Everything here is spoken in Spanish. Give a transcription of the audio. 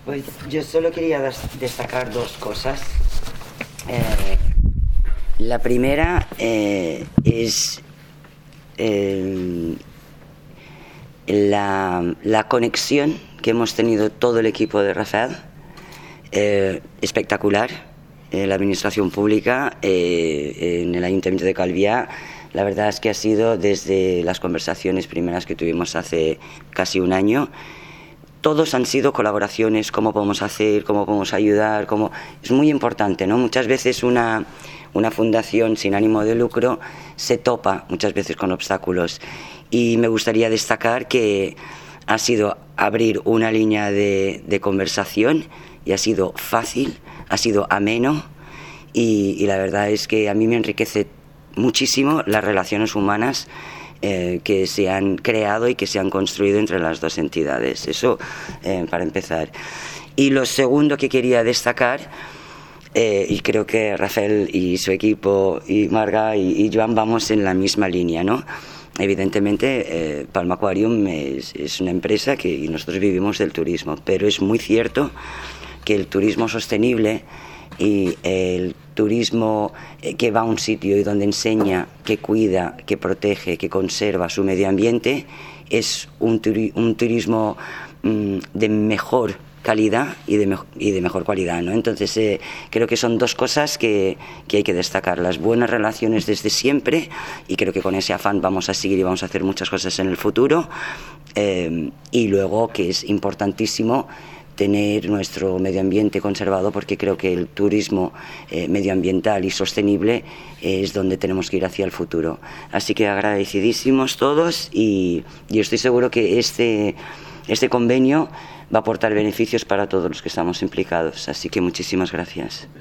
Pues yo solo quería destacar dos cosas. La primera es la conexión que hemos tenido todo el equipo de Rafael. Espectacular. La administración pública en el Ayuntamiento de Calviá, la verdad es que ha sido desde las conversaciones primeras que tuvimos hace casi un año. Todos han sido colaboraciones, cómo podemos hacer, cómo podemos ayudar, es muy importante, ¿no? Muchas veces una fundación sin ánimo de lucro se topa muchas veces con obstáculos, y me gustaría destacar que ha sido abrir una línea de conversación, y ha sido fácil, ha sido ameno, y la verdad es que a mí me enriquece muchísimo las relaciones humanas que se han creado y que se han construido entre las dos entidades. Eso para empezar. Y lo segundo que quería destacar, y creo que Rafael y su equipo y Marga y Joan vamos en la misma línea, ¿no? Evidentemente Palma Aquarium es una empresa y nosotros vivimos del turismo, pero es muy cierto que el turismo sostenible y el turismo que va a un sitio y donde enseña, que cuida, que protege, que conserva su medio ambiente, es un turismo de mejor calidad y de mejor cualidad, ¿no? Entonces creo que son dos cosas que hay que destacar: las buenas relaciones desde siempre, y creo que con ese afán vamos a seguir y vamos a hacer muchas cosas en el futuro, y luego que es importantísimo tener nuestro medio ambiente conservado, porque creo que el turismo medioambiental y sostenible es donde tenemos que ir hacia el futuro. Así que agradecidísimos todos, y yo estoy seguro que este convenio va a aportar beneficios para todos los que estamos implicados. Así que muchísimas gracias.